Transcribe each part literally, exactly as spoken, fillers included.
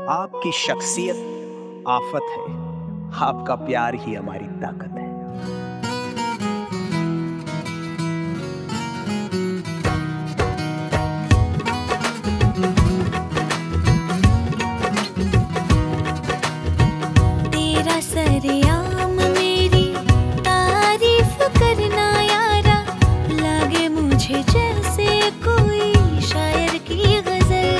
आपकी शख्सियत आफत है, आपका प्यार ही हमारी ताकत है। तेरा सरेआम मेरी तारीफ करना यारा, लागे मुझे जैसे कोई शायर की गजल।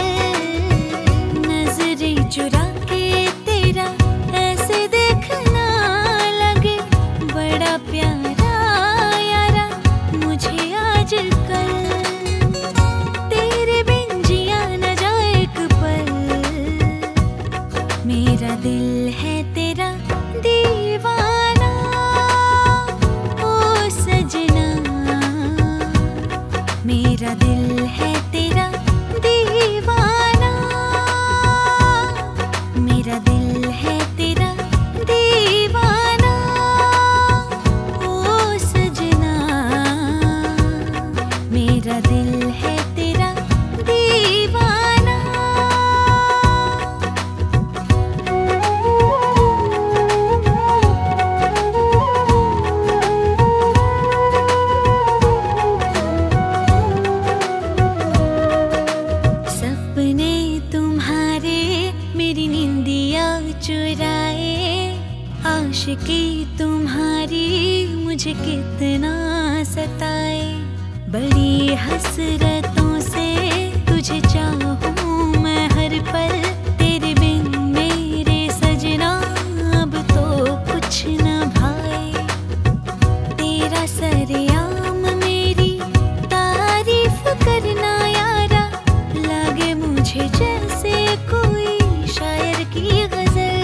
नजरें चुरा के तेरा ऐसे देखना लगे, बड़ा प्यारा यारा मुझे आजकल। तेरे बिन जिया न जाए एक पल, मेरा दिल है तेरा दीवाना। ओ सजना, मेरा दिल है तेरा दीवाना। मेरा दिल है तेरा दीवाना। ओ सजना, मेरा दिल है तेरा दीवाना। सपने तुम्हारे मेरी नींदिया चुराए, आशिकी तुम्हारी मुझे कितना सताए। बड़ी हसरतों से तुझे चाहूं मैं हर पल, तेरे बिन मेरे सजना अब तो कुछ न भाए। तेरा सरेआम मेरी तारीफ करना यारा, लागे मुझे जैसे कोई शायर की गजल।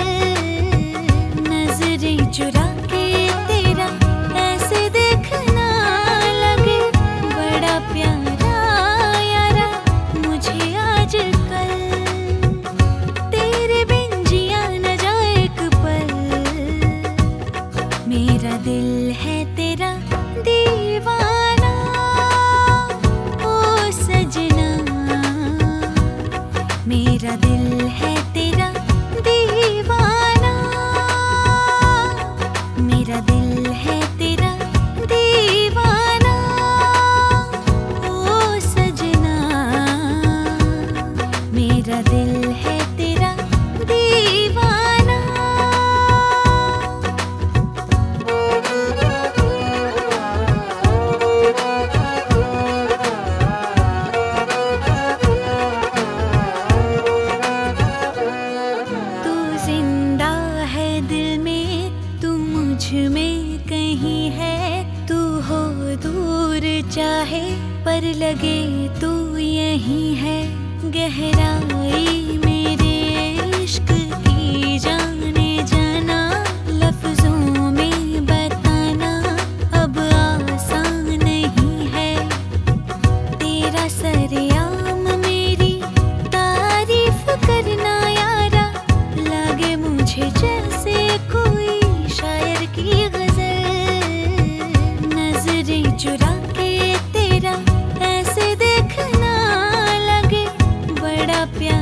नजरें चुरा के तेरा ऐसे देखना लगे, बड़ा प्यारा यारा मुझे आजकल। तेरे बिन जिया न जाए एक पल, मेरा दिल है तेरा दीवाना। ओ सजना, मेरा दिल है तेरा दीवाना। मेरा दिल है तेरा दीवाना। ओ सजना, मेरा दिल है तेरा दीवाना। तू जिंदा है दिल में, तू मुझ में कहीं है। तू हो दूर चाहे पर लगे तू यहीं है। गहराई मेरे इश्क की जाने जाना, लफ्जों में बताना अब आसान नहीं है। तेरा सरेआम मेरी तारीफ करना यारा, लागे मुझे जैसे कोई शायर की गजल। नजरें चुरा के तेरा ऐसे देखना लगे, बड़ा प्यारा